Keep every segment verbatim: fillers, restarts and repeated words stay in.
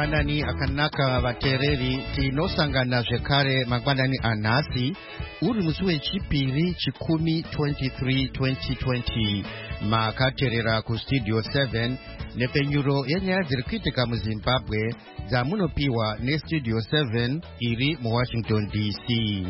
mangwanani akanaka vateereri tinosangana zvekare mangwanani anhasi uri musi wechipiri chikumi twenty-three twenty twenty makateerera kustudio seven nepfenyuro yenyaya dziri kuitika muzimbabwe dzamunopiwa nestudio seven iri muwashington D C.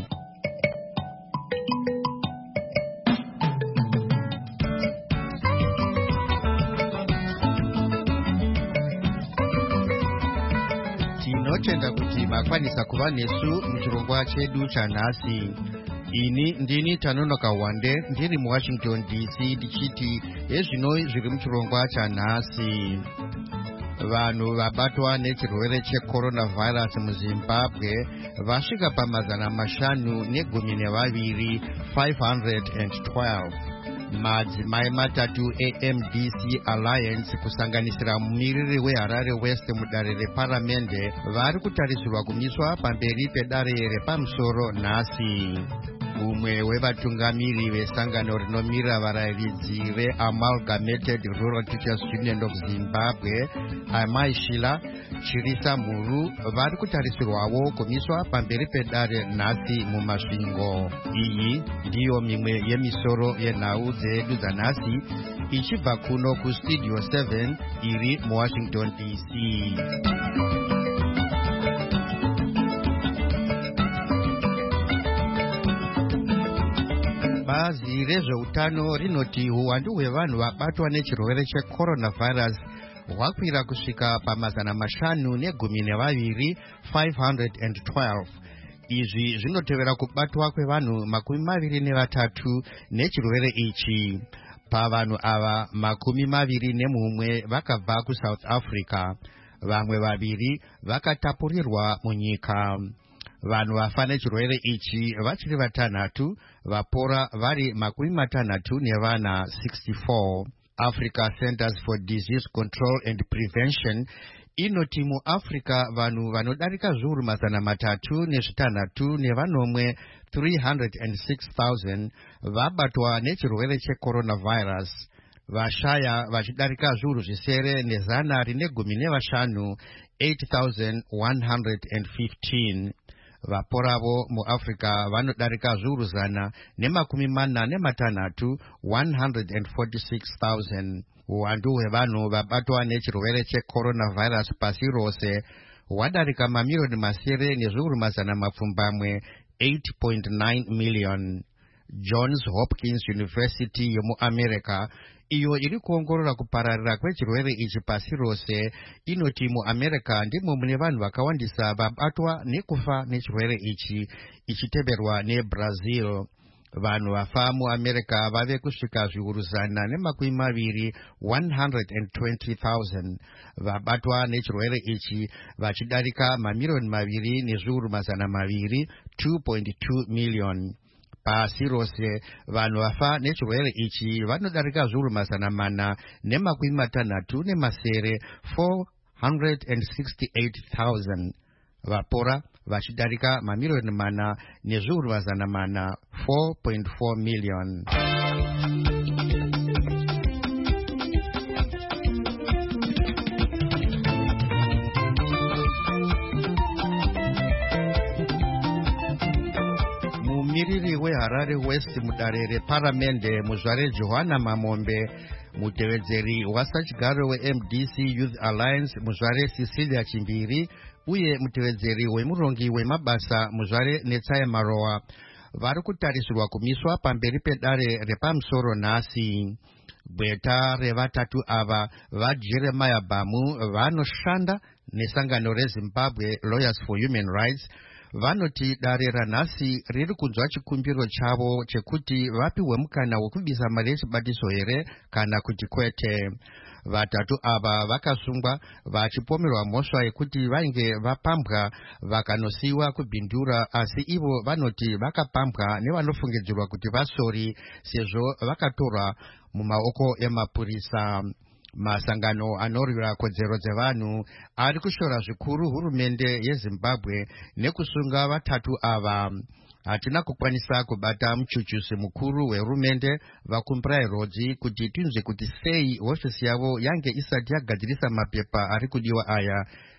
tinotenda kuti makwanisa kuva nesu muchirongwa chedu chanhasi. Ini ndini Tanonoka Wande ndiri muwashington D C ndichiti ezvino zviri muchirongwa chanhasi. Vanhu vabatwa nechirwere checoronavirus muzimbabwe vasvika pamazana mashanu negumi nevaviri five hundred twelve. madzimai matatu A M D C Alliance kusanganisira mumiriri weHarare West mudare reparamende vari kutarisirwa kumiswa pamberi pedare repamusoro nhasi. Umwe wevatungamiri vesangano rinomira varayiridzi reAmalgamated Rural Teachers Union of Zimbabwe Amai Shila Chirisa Muru vari kutarisirwawo kumiswa pamberi pedare nhasi mumasvingo. Iyi ndiyo mimwe yemisoro yenhau dzedu dzanhasi ichibva kuno kustudio seven iri muwashington D C. Bazi rezveutano rinoti uwandu hwevanhu vabatwa nechirwere checoronavirus hwakwira kusvika pamazana mashanu negumi nevaviri five hundred twelve. Izvi zvinotevera kubatwa kwevanhu makumi maviri nevatatu nechirwere ichi. Pavanhu ava makumi maviri nemumwe vakabva kuSouth Africa, vamwe vaviri vakatapurirwa munyika. Vanhu vafa nechirwere ichi vachiri vatanhatu, vapora vari makumi matanhatu nevana sixty-four. Africa Centers for Disease Control and Prevention inoti muAfrica vanhu vanodarika zviuru mazana matatu nezvitanhatu nevanomwe three hundred six thousand vabatwa nechirwere checoronavirus, vashaya vachidarika zviuru zvisere nezana rine gumi nevashanu eight thousand one hundred fifteen. Vaporavo muAfrica vanodarika zviuru zana nemakumi mana nematanhatu one hundred forty-six thousand. Uwandu hwevanhu vabatwa nechirwere checoronavirus pasi rose hwadarika mamiliyoni masere nezviuru mazana mapfumbamwe eight point nine million. Johns Hopkins University yomuAmerica iyo iri kuongorora kupararira kwechirwere ichi pasi rose inoti muAmerica ndimo mune vanhu vakawandisa vabatwa nekufa nechirwere ichi ichiteverwa neBrazil. Vanhu vafa muAmerica vave kusvika zviuru zana nemakumi maviri one hundred twenty thousand, vabatwa nechirwere ichi vachidarika mamiliyoni maviri nezviuru mazana maviri two point two million. Pasi rose vanhu vafa nechirwere ichi vanodarika zviuru mazana mana nemakumi matanhatu nemasere four hundred sixty-eight thousand, vapora vachidarika mamiliyoni mana nezviuru mazana mana four point four million. Mumiriri weHarare West mudare reparamende muzvare Johanna Mamombe, mutevedzeri wasachigaro weM D C Youth Alliance muzvare Cecilia Chimbiri uye mutevedzeri wemurongi wemabasa muzvare Netsai Maroa vari kutarisirwa kumiswa pamberi pedare repamusoro nhasi. Gweta revatatu ava vaJeremiah Bamu vanoshanda nesangano reZimbabwe Lawyers for Human Rights vanoti dare ranhasi riri kunzwa chikumbiro chavo chekuti vapiwe mukana wekubisa mari yechibatiso here kana kuti kwete. Vatatu ava vakasungwa vachipomerwa mhosva yekuti vainge vapambwa vakanosiyiwa kubhindura, asi ivo vanoti vakapambwa nevanofungidzirwa kuti vasori sezvo vakatorwa mumaoko emapurisa. Masangano anorwira kodzero dzevanhu ari kushora zvikuru hurumende yeZimbabwe nekusunga vatatu ava. Hatina kukwanisa kubata muchuchusi mukuru wehurumende vakumbirai rodzi kuti tinzwe kuti sei hofisi yavo yange isati yagadzirisa mapepa ari kudiwa aya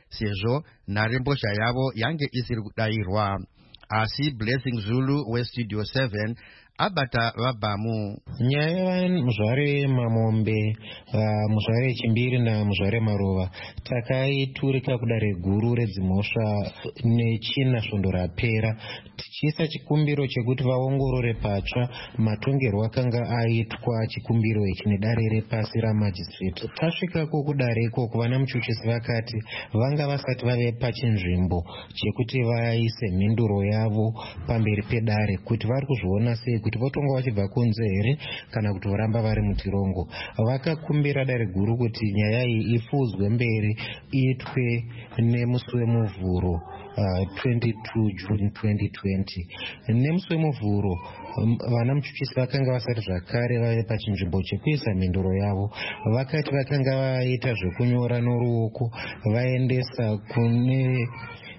sezvo nharembozha yavo yange isiri kudayirwa. Asi Blessing Zulu weStudio seven abata vabhamu. Nyaya yemuzvare mamombe, uh, muzvare chimbiri namuzvare maruva takaiturika kudare guru redzimhosva nechina svondo rapera, tichiisa chikumbiro chekuti vaongorore patsva matongerwo akanga aitwa chikumbiro ichi nedare repasi ramajistrate. Tasvikako kudare ikoko vana muchuchisi vakati vanga vasati vave pachinzvimbo chekuti vaise mhinduro yavo pamberi pedare kuti vari kuzviona sei kuti votonga vachibva kunze here kana kuti voramba vari mutirongo. Vakakumbira dare guru kuti nyaya iyi ifudzwe mberi iitwe nemusi wemuvhuro uh, twenty-two June twenty twenty. Nemusi wemuvhuro vana muchuchisi vakanga vasati zvakare vave pachinzvimbo chekuisa mhinduro yavo. Vakati vakanga vaita zvekunyora noruoko vaendesa kune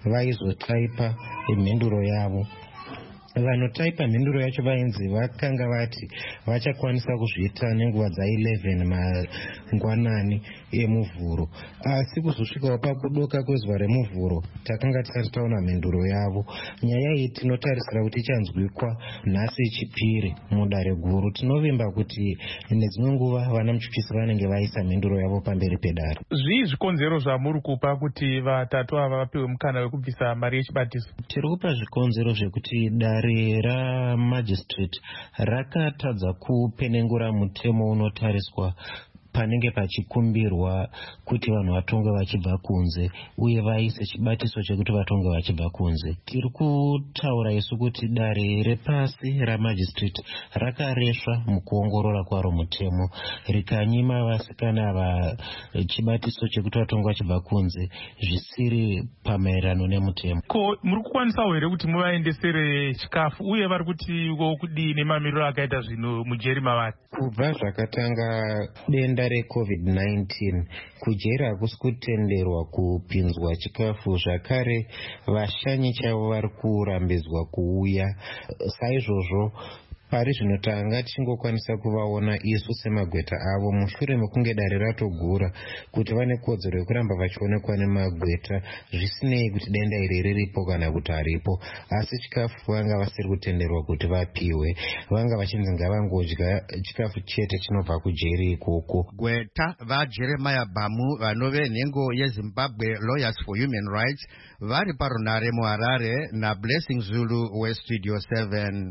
vaizotaipa mhinduro yavo. Vanotaipa mhinduro yacho vainzi vakanga vati vachakwanisa kuzviita nenguva dza11 mangwanani emuvhuro. Asi kuzosvikawo pakudoka kwezuva remuvhuro takanga tisati taona mhinduro yavo. Nyaya iyi tinotarisira kuti ichanzwikwa nhasi chipiri mudare guru. Tinovimba kuti nedzimwe nguva vana muchuchisi vanenge vaisa mhinduro yavo pamberi pedare. Zvii zvikonzero zvamuri kupa kuti vatatu ava vapiwe mukana wekubvisa mari yechibatiso? Tiri kupa zvikonzero zvekuti dare ramajistrate rakatadza kupenengura mutemo unotariswa panenge pachikumbirwa kuti vanhu vatonge vachibva kunze uye vaise chibatiso chekuti vatonge vachibva kunze. Tiri kutaura isu kuti dare repasi ramajistrate rakaresva mukuongorora kwaro mutemo rikanyima vasikana va chibatiso chekuti vatonge vachibva kunze zvisiri pamaererano nemutemo. Ko muri kukwanisawo here kuti muvaendesere chikafu uye vari kuti kudii nemamiriro akaita zvino mujeri mavari? Kubva zvakatanga denda recovid nineteen kujeri hakusi kutenderwa kupinzwa chikafu, zvakare vashanyi chavo vari kurambidzwa kuuya. Saizvozvo pari zvino tanga tichingokwanisa kuvaona isu semagweta avo mushure mekunge dare ratogura kuti vane kodzero yekuramba vachionekwa nemagweta zvisinei kuti denda iri riripo kana kuti haripo. Asi chikafu vanga vasiri kutenderwa kuti vapiwe, vanga vachinzi ngavangodya chikafu chete chinobva kujeri ikoko. Gweta vaJeremiah Bhamu vanove nhengo yeZimbabwe Lawyers for Human Rights vari parunare muHarare naBlessing Zulu weStudio seven.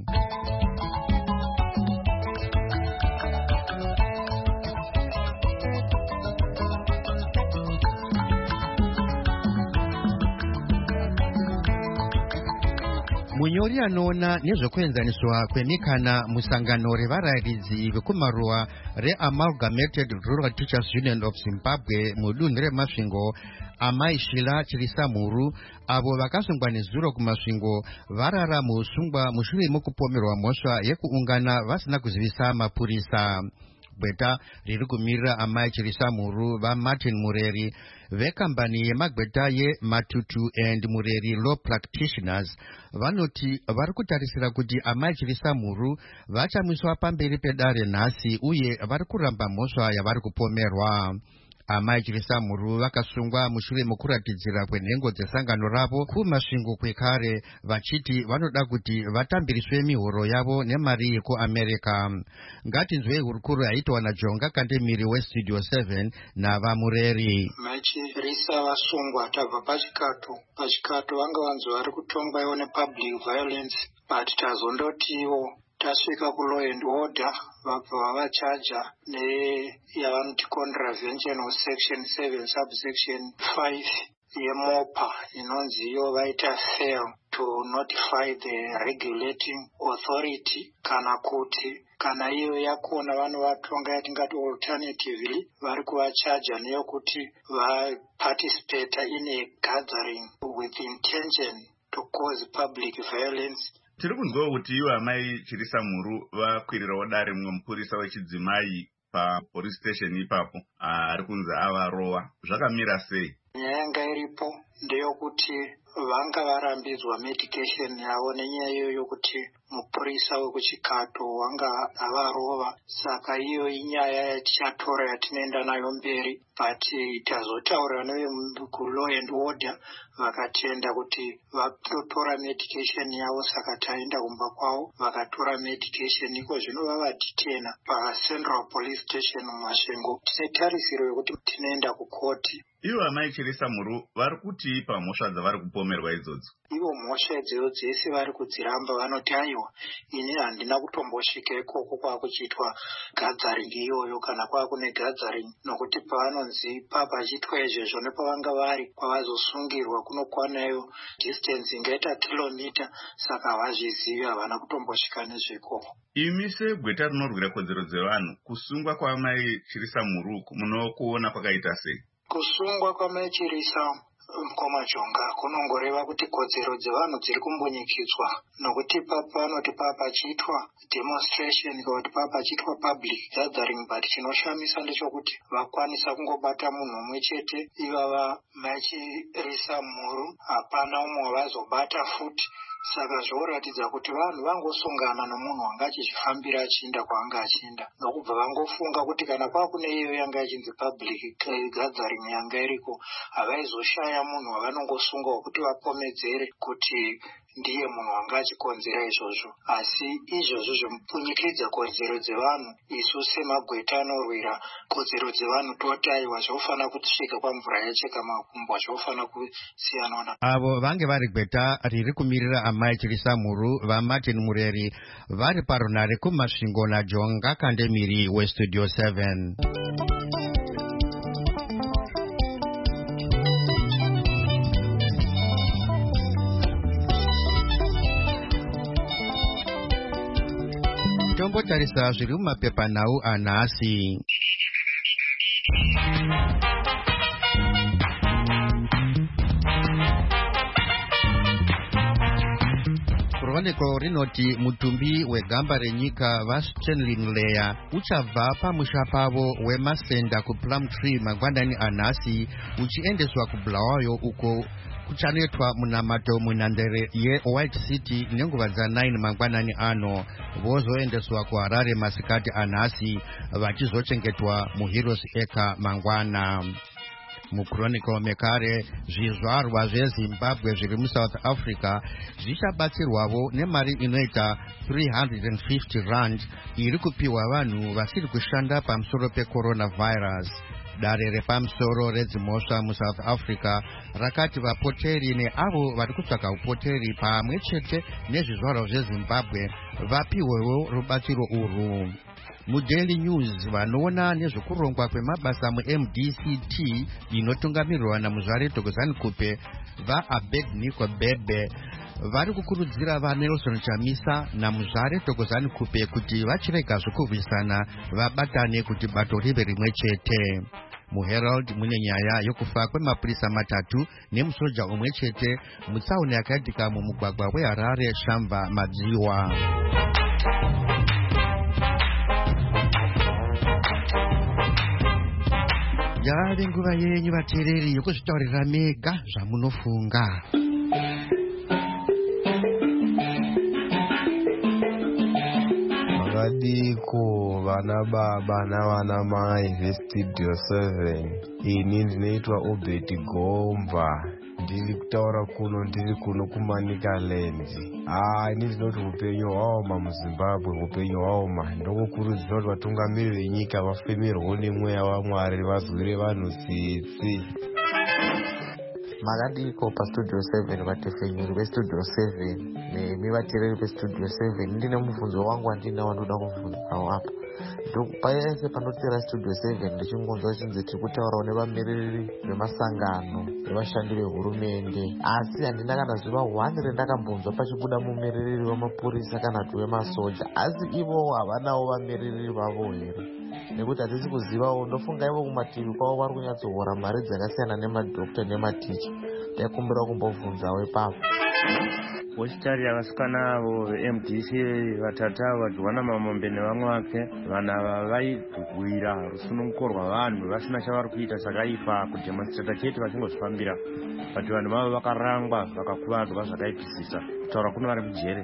Munyori anoona nezvekuenzaniswa kwemikana musangano revarayiridzi vekumaruwa reAmalgamated Rural Teachers Union of Zimbabwe mudunhu remasvingo Amai Shila Chirisamuru avo vakasungwa nezuro kumasvingo varara muusungwa mushure mokupomerwa mhosva yekuungana vasina kuzivisa mapurisa. Gweta riri kumirira Amai Chirisamuru vaMartin Mureri vekambani yemagweta yeMatutu and Mureri Law Practitioners vanoti vari kutarisira kuti Amai Chirisamuru vachamiswa pamberi pedare nhasi uye vari kuramba mhosva yavari kupomerwa. Amai Chirisamuru vakasungwa mushure mokuratidzira kwenhengo dzesangano ravo kumasvingo kwekare vachiti vanoda kuti vatambiriswe mihoro yavo nemari yekuAmerica. Ngatinzwei hurukuro yaitwa naJonga Kandemiri weStudio seven navaMureri. Machirisa vasungwa tabva pachikato pachikato vanga vanzi vari kutongwa iwo nepublic violence but tazondotiwo tasvika ku law and order vabva vavachaja neyavanoti contravention of section seven subsection five yemopa inonzi iyo vaita fail to notify the regulating authority kana kuti kana iyo yakona vanovatonga yatingati alternatively vari kuvachaja neyokuti vaparticipate in a gathering with intention to cause public violence. Tiri kunzwa kuti iwo Amai Chirisamuru vakwirirawo dare mumwe mupurisa wechidzimai papolice station ipapo ari kunzi avarowa. Zvakamira sei? Nyaya yanga iripo ndeyokuti vanga varambidzwa medication yavo nenyaya iyo yokuti mupurisa wekuchikato wanga avarova. Saka iyo inyaya yatichatora yatinoenda nayo mberi, but tazotaura nevekulaw and order vakatenda kuti vatotora medication yavo, saka taenda kumba kwavo vakatora medication. Iko zvino vavaditena paCentral Police Station muMasvingo. Tine tarisiro yekuti tinoenda kukoti. Ivo amai Chirisa Muru vari kuti pamhosva dzavari kupomerwa idzodzo? Ivo mhosva idzodzo dzese vari kudziramba. Vanoti aiwa, ini handina kutombosvika ikoko kwakuchiitwa gathering iyoyo kana kwakune gathering, nokuti pavanonzi papachiitwa izvezvo nepavanga vari kwavazosungirwa kunokwanayo distance ingaita kilomita, saka havazvizivi, havana kutombosvika nezvikoko. Imi segweta rinorwira kodzero dzevanhu, kusungwa kwamai Chirisa Muru munokuona kwakaita sei? Kusungwa kwamai Chirisa Komajonga kunongoreva kuti kodzero dzevanhu dziri kumbunyikidzwa, nokuti panoti papachiitwa demonstration kana kuti papachiitwa public gathering, but chinoshamisa ndechekuti vakwanisa kungobata munhu umwe chete, ivava mai Chirisa Muru, hapana umwe wavazobata futi. Saka zvoratidza kuti vanhu vangosungana nomunhu wanga achizvifambira achienda kwaanga achienda, nokubva vangofunga kuti kana kwakune iyo yanga ichinzi public gathering yanga iriko, havaizoshaya munhu wavanongosunga wekuti vapomedzere kuti ndiye munhu wanga achikonzera izvozvo. Asi izvozvo zvomupunyikidza kodzero dzevanhu, isu semagweta anorwira kodzero dzevanhu toti aiwa, zvofanira kusvika kwamvura yacheka makumbo, zvofanira kusiyanwa. Avo vange vari gweta riri kumirira amai Chirisa Muru vaMartin Mureri vari parunare kuMasvingo naJonga Kandemiri weStudio seven. Tombotarisa zviri mumapepanhau anhasi. Chronicle rinoti mutumbi wegamba renyika vaStanley Leya uchabva pamusha pavo wemasenda kuPlumtree mangwanani anhasi uchiendeswa kuBulawayo uko kuchanetwa munamato munhandare yeWhite City nenguva dza9 mangwanani ano, vozoendeswa kuHarare masikati anhasi vachizochengetwa muHeroes Acre mangwana. Muchronicle mekare zvizvarwa zveZimbabwe zviri muSouth Africa zvichabatsirwavo nemari inoita three hundred fifty rand iri kupiwa vanhu vasiri kushanda pamusoro pecoronavirus. Dare repamusoro redzimhosva muSouth Africa rakati vapoteri neavo vari kutsvaga upoteri pamwe chete nezvizvarwa zveZimbabwe vapiwewo rubatsiro urwu. MuDaily News vanoona nezvekurongwa kwemabasa muM D C T inotungamirirwa naMuzvare Thokozani Kupe vaAbednego Bebe vari kukurudzira vaNelson Chamisa naMuzvare Thokozani Kupe kuti vachirega zvokurwisana vabatane kuti bato rive rimwe chete. MuHerald mune nyaya yokufa kwemapurisa matatu nemusoja umwe chete mutsaona yakaitika mumugwagwa weHarare Shamva Madziwa. Yave nguva yenyu vateereri yokuzvitaurira mega zvamunofunga. Makadiko vana baba navana mai veStudio seven. Ini ndinoitwa Obed Gomba. Ndiri kutaura kuno ndiri kuno kuManicaland. Ah, ini ndinoti upenyu hwaoma muZimbabwe, upenyu hwaoma. Ndokukurudzira kuti vatungamiriri venyika vafemerwewo nemweya waMwari vazwire vanhu tsitsi. Makadiko paStudio seven vatefenyuri veStudio seven nemi vateereri veStudio seven. Ndine mubvunzo wangu wandinawo ndoda kubvunzawo apa. Payese panotera Studio seven ndichingonzwa chinzi tiri kutaurawo nevamiriri vemasangano nevashandi vehurumende, asi handina kana zuva one rendakambonzwa pachibuda mumiriri wemapurisa kana kuti wemasoja, asi ivo havanawo vamiriri vavo here, nekuti hatisi kuzivawo. Ndofunga ivo kumativi kwavo vari kunyatsohora mari dzakasiyana nemadhokta nematicha. Ndaikumbira kumbobvunzawo ipapo. Wachitari yavasikana avo veM D C vatatu vadyiwana Mamombe nevamwe vake, vanhu ava vaidhugwira rusununguko rwavanhu vasina chavari kuita zvakaipa kudemonstrata chete vachingozvifambira, but vanhu vavo vakarangwa vakakuvadzwa zvakaipisisa, kutaura kuno vari mujere.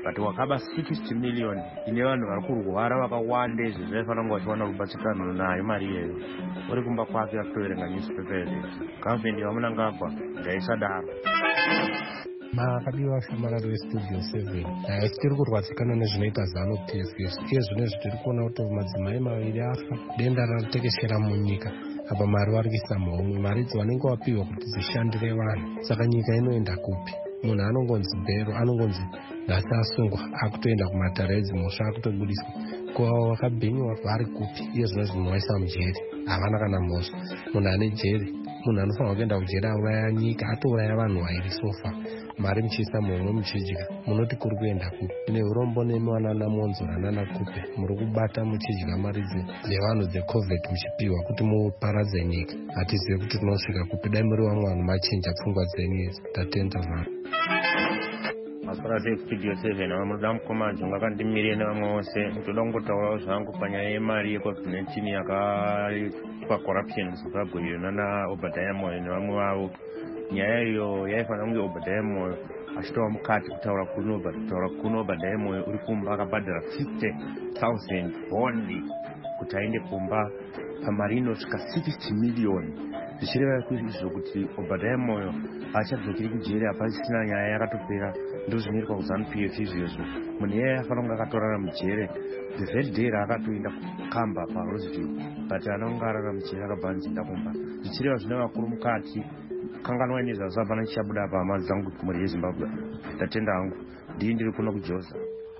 but wakaba sixty million ine vanhu vari kurwara vakawanda izvi zvaifanira kunge vachiwana rubatsirano nayo mari iyeyo. Uri kumba kwake akutoverenga newspaper izvi. Gavhmendi yamunangagwa ndaisadaro. Makadiwa shamarari westudio seven. Tiri kurwadzikana nezvinoita zano P F S. Iye zvinezvi tiri kuona kuti madzimai maviri afa, denda ranotekeshera munyika. Apa mari vari kuisa muhomwe, mari idzi vanenge vapiwa kuti dzishandire vanhu. Saka nyika inoenda kupi? Munhu anongonzi bhero, anongonzi nhasi asungwa, akutoenda kumatare edzimhosva, akutobudiswa. Ko vakabhenyiwa vari kupi? Iye zvinezvi munovaisa mujeri. Havana kana mhosva. Munhu ane jeri, munhu anofanira kuenda kujeri auraya nyika, atouraya vanhu vairi sofa. Mari muchiisa mumwe muchidya, munoti kuri kuenda kupi? Neurombo nemi vanana Monzora nana Kupe muri kubata muchidya mari dzevanhu dzecovid muchipiwa kuti muparadze nyika. Hatizivi kuti tinosvika kupi. Dai muri vamwe vanhu machinja pfungwa dzenyu tatenda vanhu. Maswara sestudio seven vanoda mukoma jonga kandimirire nevamwe vose. Ndoda kungotaurawo zvangu panyaya yemari yecovid nineteen yakaitwa corruption muZimbabwe iyo nana Obadiah Moyo nevamwe vavo. Nyaya iyo yaifanira kunge Obadiah Moyo achitova mukati kutaura kuno kutaura kuno Obadiah Moyo uri kumba akabhadhara fifty thousand bondi kuti aende kumba pamari inosvika sixty million. Zvichireva izvo kuti Obadiah Moyo achadzokeri kujeri hapasisina nyaya yakatopera. Ndo zvinoitwa kuZANU P F izvozvo. Munhu iyeye afanira kunge akatorara mujere the very day raakatoenda kukamba paRoseville, but anonge arara mujere akabva anzinda kumba. Zvichireva zvine vakuru mukati. Kanganwa nezvazvo hapana chichabuda pahama dzangu mhuri yeZimbabwe. Ndatenda hangu ndii ndiri kuno kuJoza.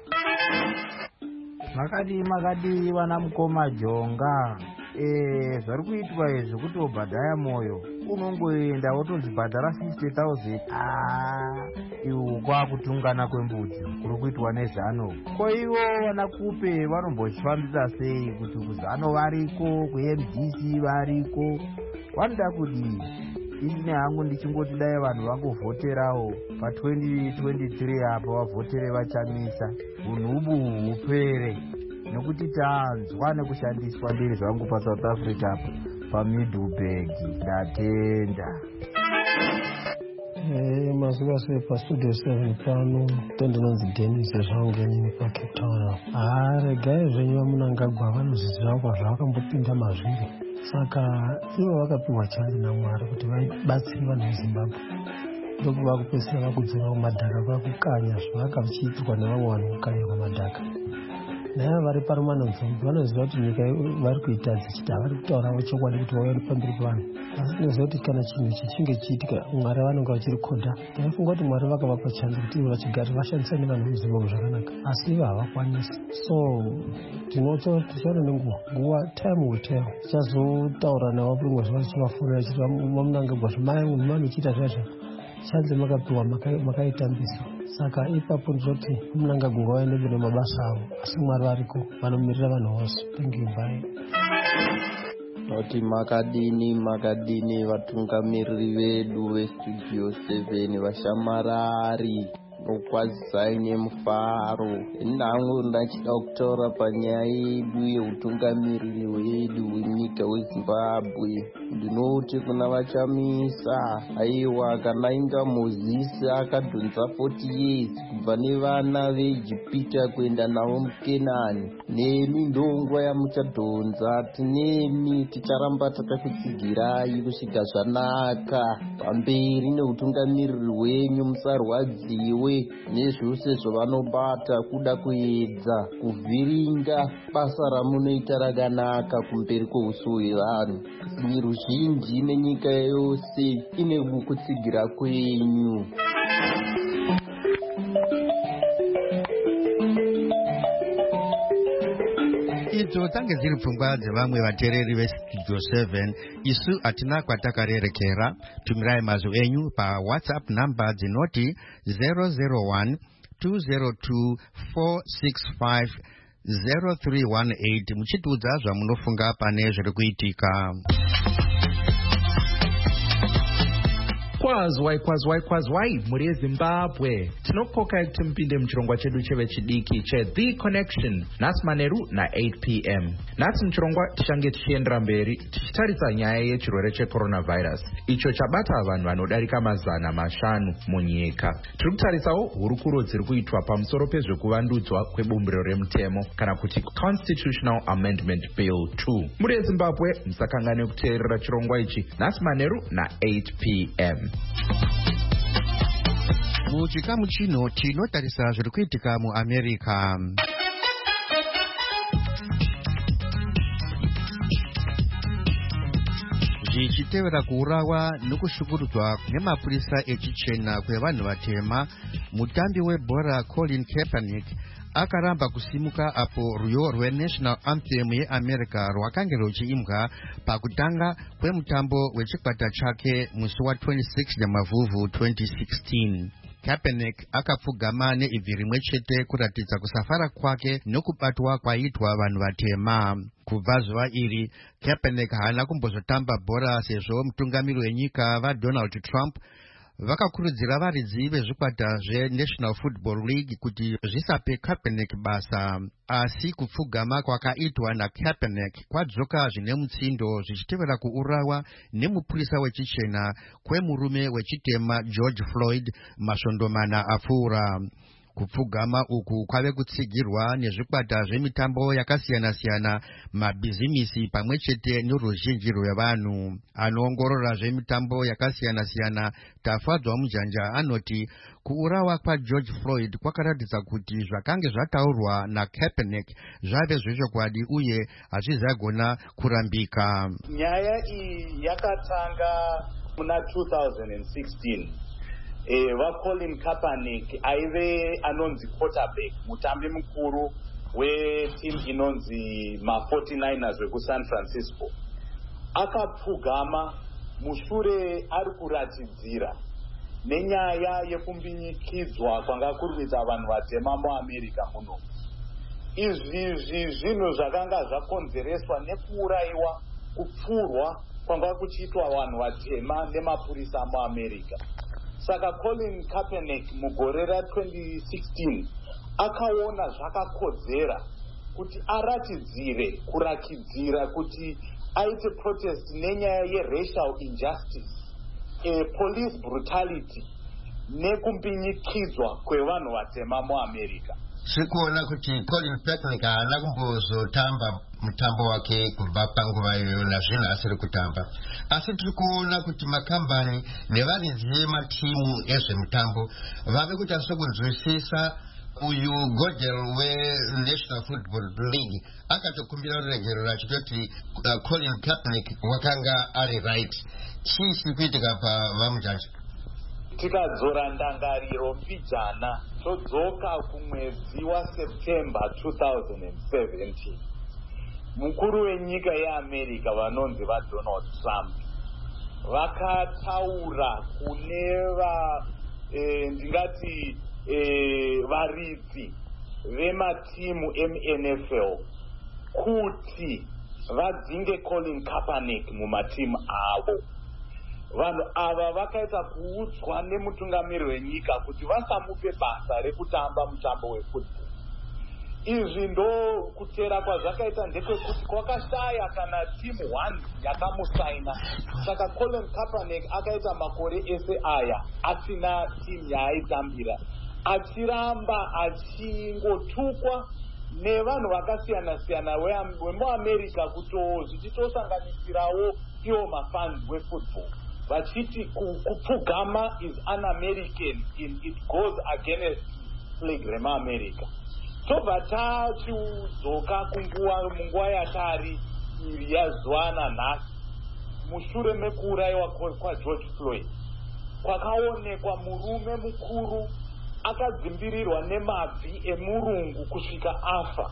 Makadi makadi wana mukoma jonga. Eh zvari kuitwa izvo kuti Obadiah Moyo unongoenda wotonzibhadhara fifty thousand. Ah iwo kwakutungana kwembudzi kuri kuitwa nezano. Ko ivo vana Kupe vanombochifambisa sei kuti kuZano variko, kuM D C variko? Wanoda kudii? Ini hangu ndichingoti dai vanhu vangovhoterawo pa twenty twenty-three apa vavhotere vachamisa unhubu hupere, nekuti tanzwa nekushandiswa mbiri zvangu paSouth Africa apa paMiddleburg. Ndatenda. Eh mazuva sei pastudio seven pano tondinonzi Dennis zvaungenini paCape Town. Ah regai zvenyu vamunangagwa vanozviziva kwa zvavakambopinda mazviri. Saka ivo vakapiwa chanzi naMwari kuti vabatsire vanhu veZimbabwe. Ndoku vakupesera vakudzora kumadhaka vakukanya zvavaka vichiitirwa nevamwe vanhu kukanya kwamadhaka. Naye vari parumanonzombi vanoziva kuti nyika vari kuita dzichiti havari kutaurawo chokwadi kuti vauya pamberi pavanhu. Asi tinoziva kuti kana chinhu ichi chinge chiitika Mwari vanonga vachirikodha. Taifunga kuti Mwari vakavapa chanzi kuti ivo vachigara vashandisa nevanhu veZimbabwe zvakanaka, asi ivo havakwanisi. So tichori nenguva nguva time will tell. Tichazotaura navo rimwe zuva tichivafonera tichiti vamunangagwa zvamai munhu manochiita zvazvo chanzi makapiwa makaitambisa. Saka ipapo ndizoti vamunangagwa ngavaende mberi mabasa avo, asi Mwari variko vanomirira vanhu vose. Thank you, bye. Noti makadini makadini vatungamiriri vedu vestudio seven vashamarari nokwazisai nemufaro. Nangu ndachida kutaura panyaya yedu yeutungamiriri wedu wenyika weZimbabwe. Ndinoti kuna vachamisa aiwa kana inga Mozisi akadhonza forty years kubva nevana veIjipita kuenda navo muKenani. Nemi ndongwa yamuchadhonza, tinemi ticharamba takakutsigirai kusvika zvanaka pamberi neutungamiriri wenyu. Musarwadziwe nezvose zvavanobata kuda kuedza kuvhiringa basa ramunoita rakanaka kumberi kweuso hwevanhu. Sinyi ruzhinji nenyika yose ine kukutsigira kwenyu. Idzo dzange dziri pfungwa dzevamwe vateereri vestudio seven. Isu hatina kwatakarerekera. Tumirai mazwi enyu paWhatsApp namba dzinoti zero zero one two zero two four six five zero three one eight muchitiudza zvamunofunga pane zviri kuitika. kwazwai kwazwai kwazwai mhuri yezimbabwe, tinokokai kuti mupinde muchirongwa chedu chevechidiki cheThe Connection nhasi manheru na-eight p m. Nhasi muchirongwa tichange tichiendera mberi tichitarisa nyaya yechirwere checoronavirus icho chabata vanhu vanodarika mazana mashanu munyika. Tiri kutarisawo hurukuro dziri kuitwa pamusoro pezvekuvandudzwa kwebumbiro remutemo kana kuti Constitutional Amendment Bill two. Muri yezimbabwe musakangane kuteerera chirongwa ichi nhasi manheru na-eight p m. muchikamu chino tinotarisa zviri kuitika muamerica. zvichitevera kuurawa nokushukurudzwa nemapurisa echichena kwevanhu vatema, mutambi webhora Colin Kaepernick akaramba kusimuka apo rwiyo rweNational Anthem yeAmerica rwakange ruchiimbwa pakutanga kwemutambo wechikwata chake musi wa26 Nyamavhuvhu twenty sixteen. Kaepernick akapfugama neibvi rimwe chete kuratidza kusafara kwake nokubatwa kwaitwa vanhu vatema. Kubva zuva iri Kaepernick haana kumbozotamba bhora sezvo mutungamiri wenyika vaDonald Trump vakakurudzira varidzi vezvikwata zveNational Football League kuti zvisape Kaepernick basa. Asi kupfugama kwakaitwa naKaepernick kwadzoka zvine mutsindo zvichitevera kuurawa nemupurisa wechichena kwemurume wechitema George Floyd masvondo mana apfuura. Kupfugama uku kwave kutsigirwa nezvikwata zvemitambo yakasiyana-siyana, mabhizimisi pamwe chete noruzhinji rwevanhu. Anoongorora zvemitambo yakasiyana-siyana Tafadzwa Mujanja anoti kuurawa kwaGeorge Floyd kwakaratidza kuti zvakange zvataurwa naKaepernick zvave zvechokwadi uye hazvizagona kurambika. Nyaya iyi yakatanga muna two thousand sixteen. Eh, vaColin Kaepernick aive anonzi quarterback, mutambi mukuru weteam inonzi ma-forty-niners wekuSan Francisco. Akapfugama mushure ari kuratidzira nenyaya yekumbinyikidzwa kwanga kuri kuita vanhu vatema muAmerica muno. Izvi zvinhu zvakanga zvakonzereswa nekuurayiwa, kupfurwa kwanga kuchiitwa vanhu vatema nemapurisa muAmerica. Saka Colin Kaepernick mugore ra-twenty sixteen akaona zvakakodzera kuti aratidzire kurakidzira kuti aite protest nenyaya yeracial injustice, e, police brutality nekumbinyikidzwa kwevanhu vatema muAmerica. Sikuona kuti Colin Kaepernick haana kumbozotamba mutambo wake kubva panguva iyoyo nazvino asiri kutamba, asi tiri kuona kuti makambani nevaridzi vematimu ezvemutambo vave kuti sokunzwisisa uyu Godel weNational Football League akatokumbira ruregerero achitoti uh, Colin Kaepernick wakanga ari right. Chii chiri kuitika paVamujanja? Tikadzora ndangariro mbijana todzoka kumwedzi waSeptember two thousand seventeen. Mukuru wenyika yeAmerica vanonzi vaDonald Trump vakataura kune va eh, ndingati eh, varidzi vematimu emuN F L kuti vadzinge Colin Kaepernick mumatimu avo. Vanhu ava vakaita kuudzwa nemutungamiri wenyika kuti vasamupe basa rekutamba mutambo wefootball. Izvi ndo kutera kwazvakaita ndekwekuti kwakashaya kana timu one yakamusaina. Saka Colin Kaepernick akaita makore ese aya asina timu yaaitambira, achiramba achingotukwa nevanhu vakasiyana-siyana vemuAmerica kuto zvichitosanganisirawo iwo mafans wefootball. Vachiti kupfugama is un-American, in it goes against flag remuAmerica. Tobva tachidzoka kunguva munguva yatari iri yazuva nanhasi mushure mekuurayiwa kwaGeorge Floyd, kwakaonekwa murume mukuru akadzimbirirwa nemabvi emurungu kusvika afa.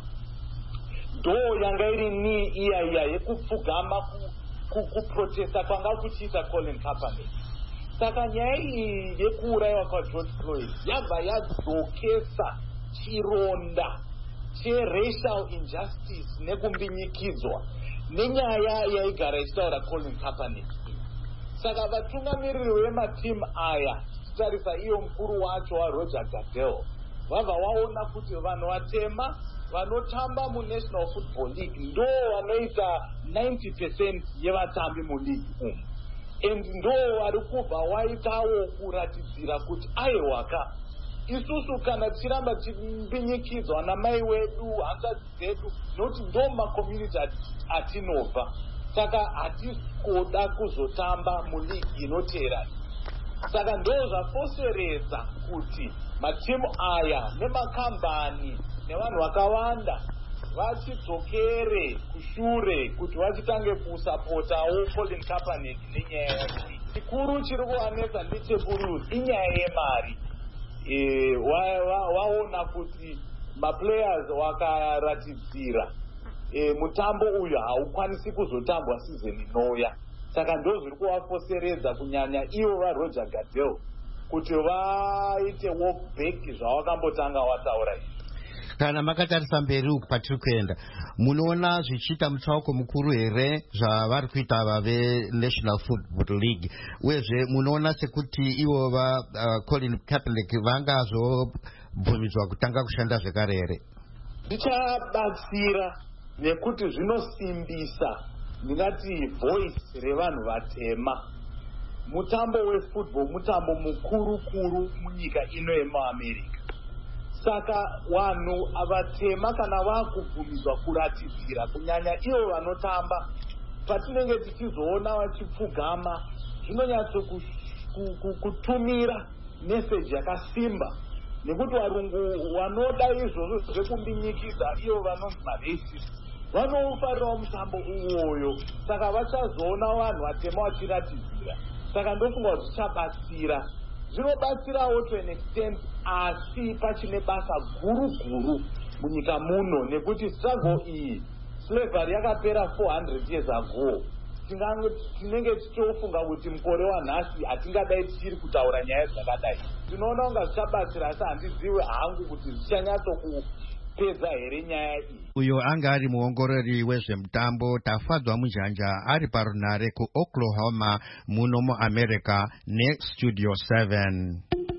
Ndo yanga iri ni iya iya yekupfugama kuprotesta kwanga kuchiita Colin Kaepernick. Saka nyaya iyi yekuurayiwa kwaGeorge Floyd yabva yadzokesa chironda cheracial injustice nekumbinyikidzwa nenyaya yaigara ichitaura Colin Kaepernick. saka vatungamiriri vematimu aya tichitarisa iyo mukuru wacho waRoger Goodell vabva vaona kuti vanhu vatema vanotamba muNational Football League ndo vanoita ninety percent yevatambi muleague umu, and ndo vari kubva waitawo kuratidzira kuti aiwaka isusu kana tichiramba tichimbinyikidzwa namai wedu hanzvadzi dzedu nokuti ndo makommunity atinobva, saka hatikoda kuzotamba muleague inoteera. Saka ndo zvafoseredza kuti matimu aya nemakambani nevanhu vakawanda vachidzokere kushure kuti vachitange kusapotawo Colin Kaepernick nenyaya yake. Chikuru chiri kuvanetsa ndechekuruzi inyaya yemari. E, waona wa, wa kuti maplayers wakaratidzira e, mutambo uyu haukwanisi kuzotambwa season inouya, saka ndo zviri kuvafoseredza kunyanya ivo vaRoger Goodell kuti vaite walk back zvawakambotanga wataura izvi. Kana makatarisa mberi uku patiri kuenda, munoona zvichiita mutsauko mukuru here zvavari kuita vaveNational Football League, uyezve munoona sekuti ivo va uh, Colin Kaepernick vangazobvumidzwa kutanga kushanda zvekare here? Zvichabatsira nekuti zvinosimbisa ndingati voice revanhu vatema. Mutambo wefootball mutambo mukuru kuru munyika ino yemuAmerica, saka vanhu avatema kana vakubvumidzwa kuratidzira kunyanya ivo vanotamba, patinenge tichizoona vachipfugama zvinonyatso kutumira meseji yakasimba, nekuti varungu vanoda izvozvo zvekumbinyikiza ivo vanonzi maracist vanofarirawo mutambo uwoyo, saka vachazoona vanhu vatema vachiratidzira. Saka ndofunga kuti zvichabatsira, zvinobatsirawo to an extent, asi pachine basa guru guru munyika muno, nekuti struggle iyi slavery yakapera four hundred years ago. Tinenge tichofunga kuti mukore wanhasi hatingadai tichiri kutaura nyaya dzakadai. Tinoona kunga zvichabatsira, asi handizivi hangu kuti zvichanyatso kupedza here nyaya iyi. Uyo anga ari muongorori wezvemutambo Tafadzwa Mujanja ari parunare kuOklahoma muno muAmerica neStudio seven.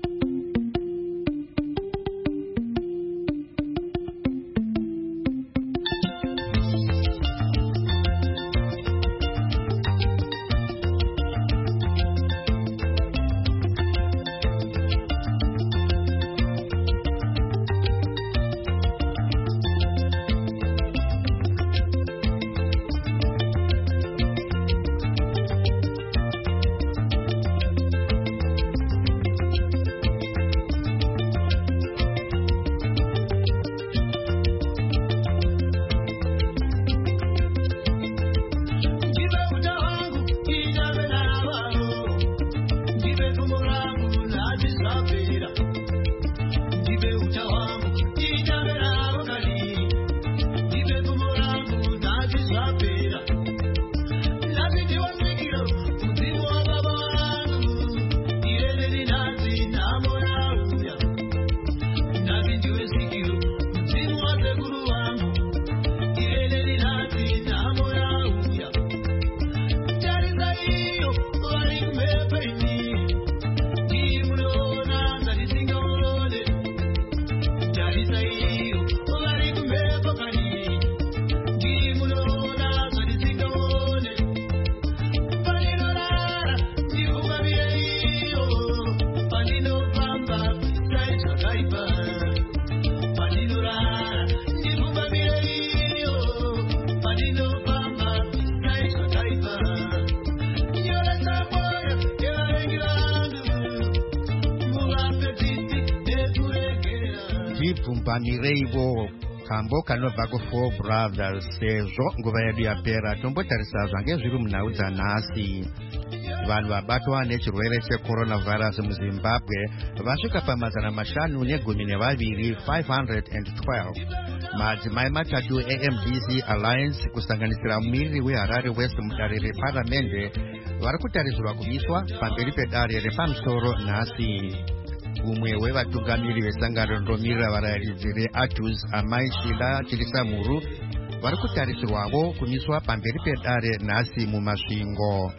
Mireivo kambo kanobva kuFour Brothers. Sezvo nguva yedu yapera, tombotarisa zvange zviri munhau dzanhasi. Vanhu vabatwa nechirwere checoronavirus muZimbabwe vasvika pamazana mashanu negumi nevaviri, five hundred twelve. Madzimai matatu eM D C Alliance kusanganisira mumiriri weHarare West mudare reparamende vari kutarisirwa kumiswa pamberi pedare repamusoro nhasi. Umwe wevatungamiri vesangano rinomirira varayiridzi reADUS Amai Shila Chirisamuru vari kutarisirwavo kumiswa pamberi pedare nhasi mumasvingo.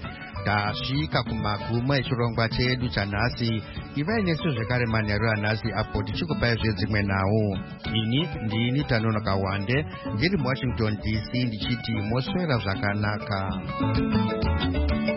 tasvika kumagumo echirongwa chedu chanhasi. Ivai nesu zvekare manheru anhasi apo tichikupai zvedzimwe nhau. Ini ndini Tanonoka Wande ndiri muWashington D C ndichiti moswera zvakanaka.